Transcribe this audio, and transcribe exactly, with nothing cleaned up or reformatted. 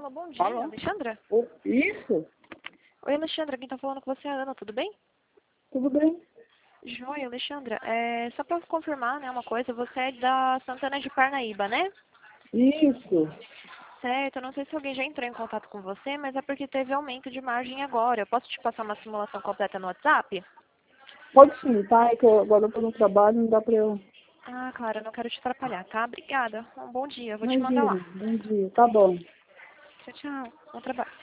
Alô, bom dia, Alô? Alexandra? Oh, isso? Oi, Alexandra, quem tá falando com você é a Ana, tudo bem? Tudo bem? Joia, Alexandra, é, só pra confirmar, né, uma coisa, você é da Santana de Parnaíba, né? Isso. Certo, eu não sei se alguém já entrou em contato com você, mas é porque teve aumento de margem agora. Eu posso te passar uma simulação completa no WhatsApp? Pode sim, tá? É que eu, agora eu tô no trabalho, não dá pra eu... Ah, claro, eu não quero te atrapalhar, tá? Obrigada. Um bom dia, eu vou te mandar lá. Imagina, bom dia. Tá bom. Tchau, tchau. Bom trabalho.